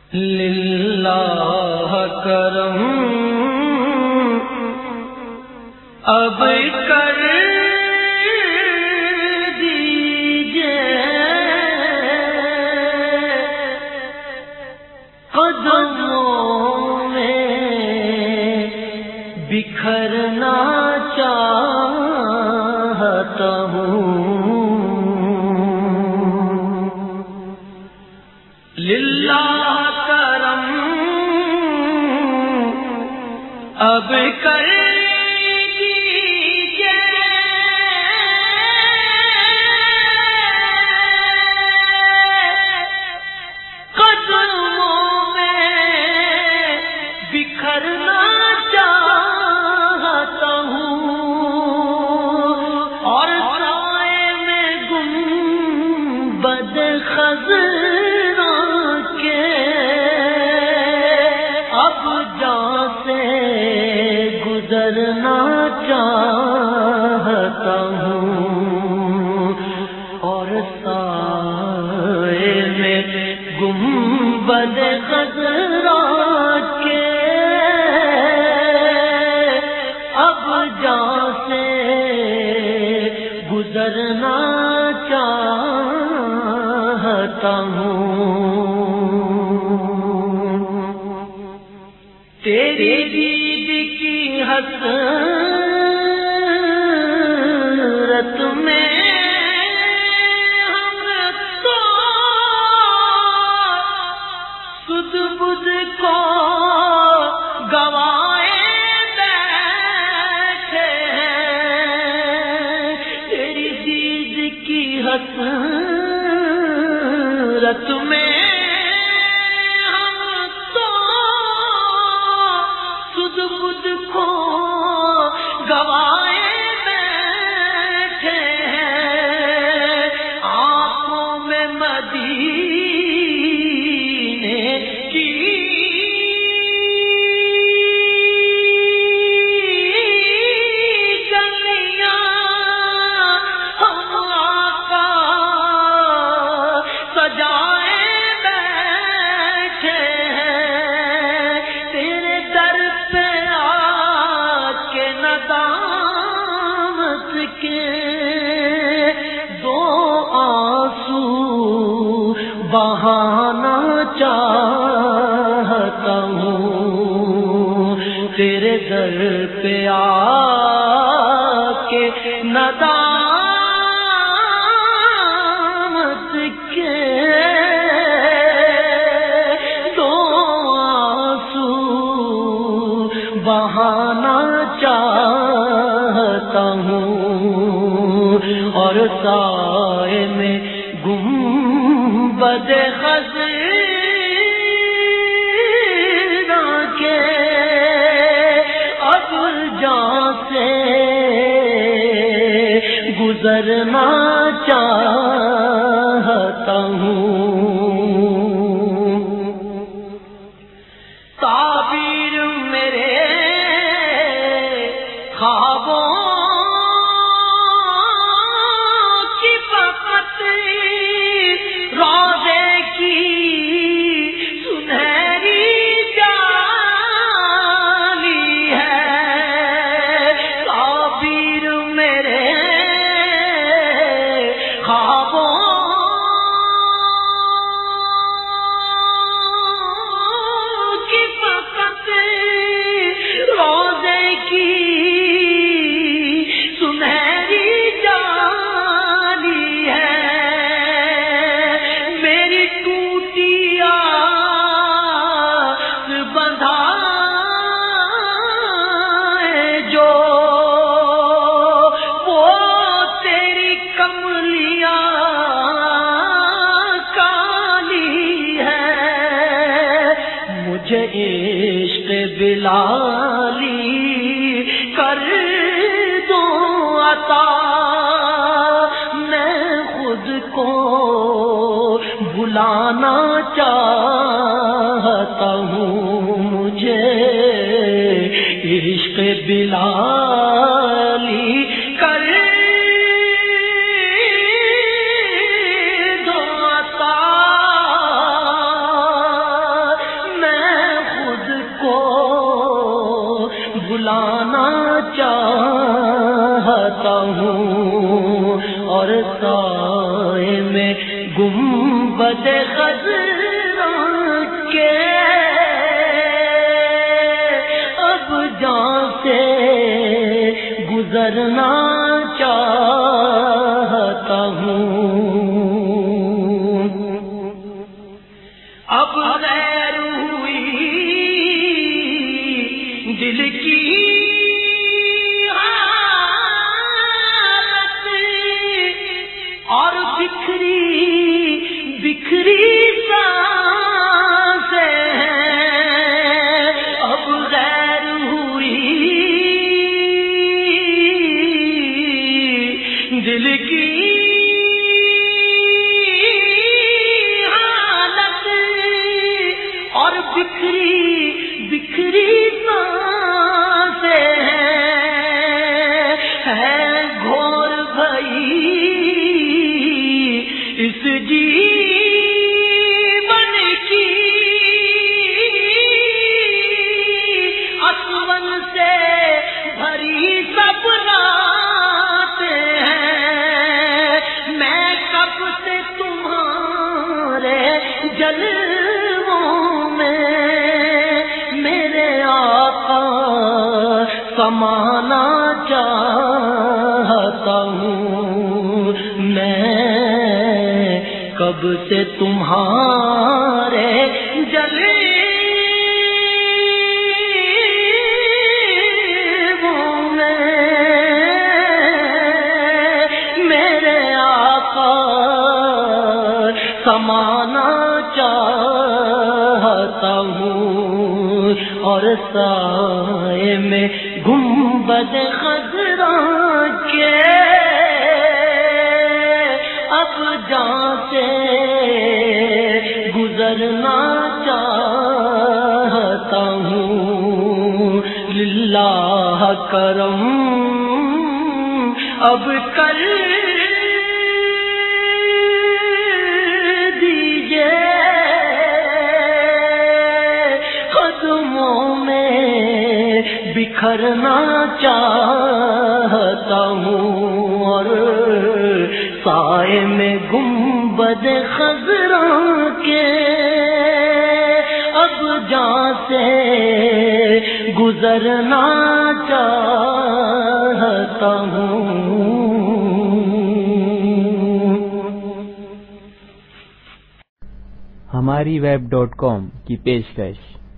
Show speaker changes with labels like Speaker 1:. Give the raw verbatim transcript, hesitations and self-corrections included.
Speaker 1: للہ کرم اب کر دیجئے، قدموں میں بکھرنا چاہتا ہوں۔ للہ کرم اب کر گزرنا چاہتا ہوں، اور سائے میں گنبد خضرا کے اب جہاں سے گزرنا چاہتا ہوں۔ تیری دید کی حسرت میں ہم تو سد بدھ کو گوائے بیٹھے ہیں۔ تیری دید کی حسرت میں گوائے بیٹھے ہیں، آنکھوں میں مدینے کی گلیاں، ہم آقا سجائے بیٹھے ہیں۔ تیرے در پہ ندامت کے دو آنسو بہانا چاہتا ہوں، تیرے در پہ آ کے ندامت کے دو آنسو بہانا چاہتا ہوں، اور سائے میں گنبد خضرا کے اب جہاں سے گزرنا چاہتا ہوں۔ تعبیر میرے خوابوں کی فقط روضے کی سنہری جالی ہے۔ تعبیر میرے خوابوں کی فقط روضے کی سنہری جالی ہے۔ میری ٹوٹی آس بندھائے جو وہ تیری کملیاں کالی ہے۔ مجھے عشق بلالی کر دو عطا، میں خود کو بھلانا چاہتا ہوں۔ مجھے عشق بلالی کر دو عطا، ہوں اور سائے میں گنبد خضرا کے اب جان سے گزرنا چاہتا ہوں. اب غیر ہوئی دل کی حالت اور بکھری بکھری سانسیں ہیں. اب غیر ہوئی دل کی اور بکھری بکھری سانسیں ہیں. ہے گھور بھئی اس جیون کی اسون سے بھری سب راتیں ہیں. میں کب سے تمہارے جلووں میں میرے آقا سمانا چاہتا ہوں. میں کب سے تمہارے جلووں میں میرے آقا سمانا چاہتا ہوں اور سائے میں گنبد خضرا کے اب جان سے گزرنا چاہتا ہوں. للہ کرم اب کر بکھرنا چاہتا ہوں اور سائے میں گنبد خضرا کے اب جان سے گزرنا چاہتا ہوں.
Speaker 2: ہماری ویب ڈاٹ کام کی پیشکش